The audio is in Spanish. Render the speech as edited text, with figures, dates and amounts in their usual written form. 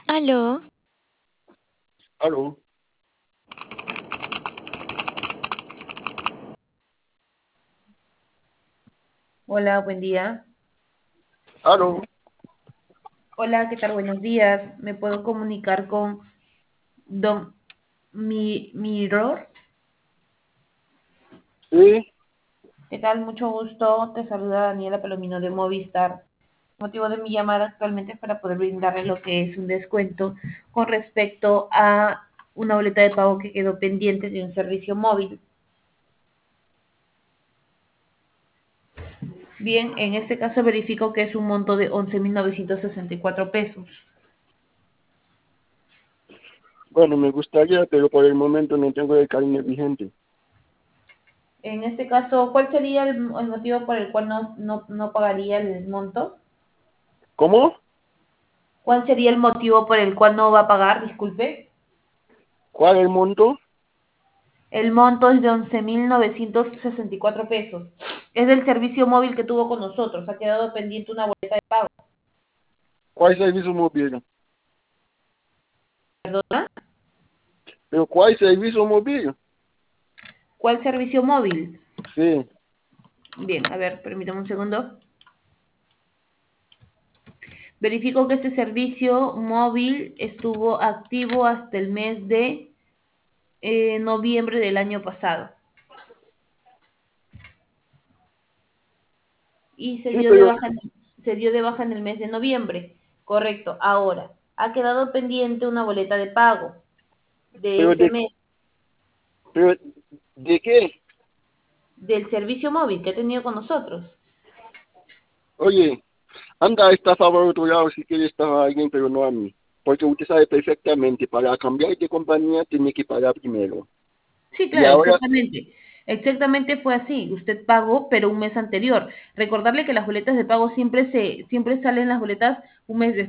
Aló, Aló, Hola, buen día. aló, Hola, ¿qué tal? Buenos días. ¿Me puedo comunicar con Don Miror? sí, ¿Qué tal? Mucho gusto. Te saluda Daniela Palomino de Movistar. El motivo de mi llamada actualmente es para poder brindarle lo que es un descuento con respecto a una boleta de pago que quedó pendiente de un servicio móvil. Bien, en este caso verifico que es un monto de 11.964 pesos. bueno, me gustaría, pero por el momento no tengo el carnet vigente. En este caso, ¿cuál sería el motivo por el cual no pagaría el monto? ¿Cómo? ¿Cuál sería el motivo por el cual no va a pagar? Disculpe. ¿Cuál el monto? El monto es de 11.964 pesos. Es del servicio móvil que tuvo con nosotros. Ha quedado pendiente una boleta de pago. ¿Cuál servicio móvil? ¿Perdona? ¿Pero cuál servicio móvil? ¿Cuál servicio móvil? Sí, Bien, a ver, permítame un segundo. Verifico que este servicio móvil estuvo activo hasta el mes de noviembre del año pasado. Y sí, pero, se dio de baja en el mes de noviembre. Correcto. Ahora, ha quedado pendiente una boleta de pago de pero ese de, mes pero, ¿de qué? del servicio móvil que ha tenido con nosotros. Oye, anda a estafar a otro lado si quieres estafar a alguien, pero no a mí. Porque usted sabe perfectamente, para cambiar de compañía tiene que pagar primero. Sí, Y claro, ahora, exactamente. Exactamente fue así. Usted pagó, pero un mes anterior. Recordarle que las boletas de pago siempre salen las boletas un mes después.